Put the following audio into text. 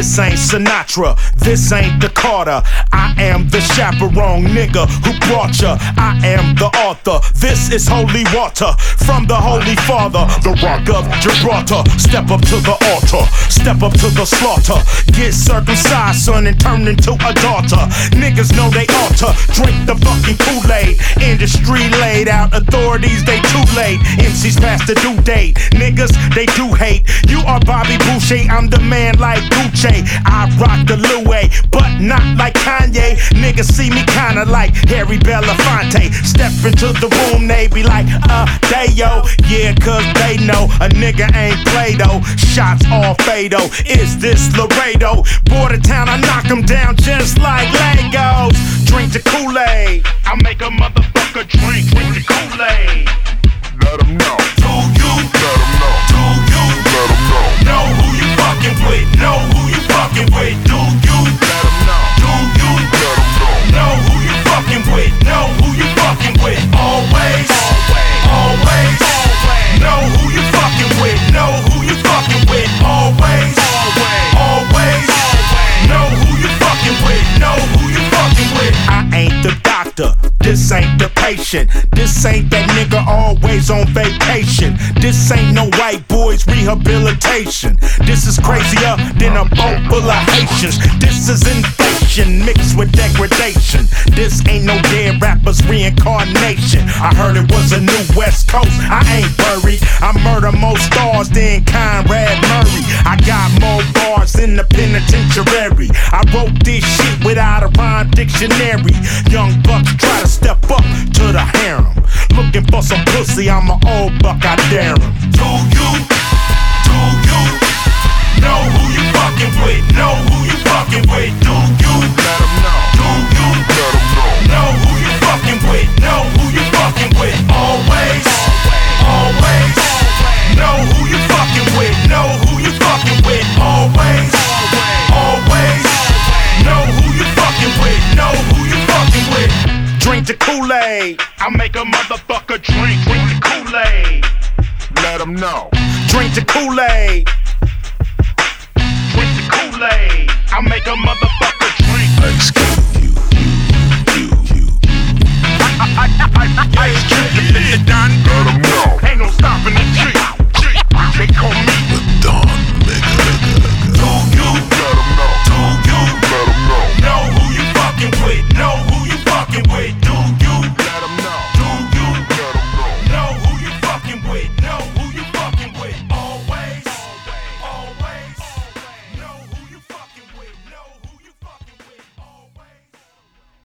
This ain't Sinatra, this ain't the Carter. I am the chaperone nigga who brought ya. I am the author, this is holy water from the Holy Father, the Rock of Gibraltar. Step up to the altar, step up to the slaughter. Get circumcised, son, and turn into a daughter. Niggas know they ought to drink the fucking Kool-Aid. Industry laid out, authorities, they too late. MCs past the due date, niggas, they do hate. You are Bobby Boucher, I'm the man like Gucci. I rock the Louis, but not like Kanye. Niggas see me kinda like Harry Belafonte. Step into the room, they be like, they yo. Yeah, cause they know a nigga ain't Play-Doh. Shots all fatal, is this Laredo? Border town, I knock them down just like Legos. Drink the Kool-Aid, I make a motherfucker drink the Kool-Aid. Let 'em know. Do you? Let 'em know. Do you? Let 'em know. Know who you fucking with? Know who you fucking with? Do you? Let 'em know. Do you? Let 'em know. Know who you fucking with? Know who you fucking with? Always, always, know who you fucking with? Know who you fucking with? Always, always, know who you fucking with? Know who you fucking with? I ain't the doctor, this ain't the patient. This ain't that nigga always on vacation. This ain't no white boys rehabilitation. This is crazier than a boat full of Haitians. This is inflation mixed with degradation. This ain't no dead rapper's reincarnation. I heard it was a new West Coast, I ain't worried. I murder more stars than Conrad Murray. I got more bars than the penitentiary. I wrote this shit without a rhyme dictionary. Young bucks try to step up to the harem. Looking for some pussy, I'm an old buck, I dare him. Do you? Do you? Know who you fucking with? Know who you fucking with? Do you? Let 'em know. Do you? Let 'em know. Know who you fucking with? Know who you fucking with? Always, always, know who you fucking with? Know who you fucking with? Always, always, know who you fucking with? Know who you fucking with? Drink the Kool-Aid, I make a motherfucker drink the Kool-Aid. Let 'em know. Drink the Kool-Aid. Drink the Kool-Aid, I make a motherfucker drink. Excuse you. I execute the done. Let 'em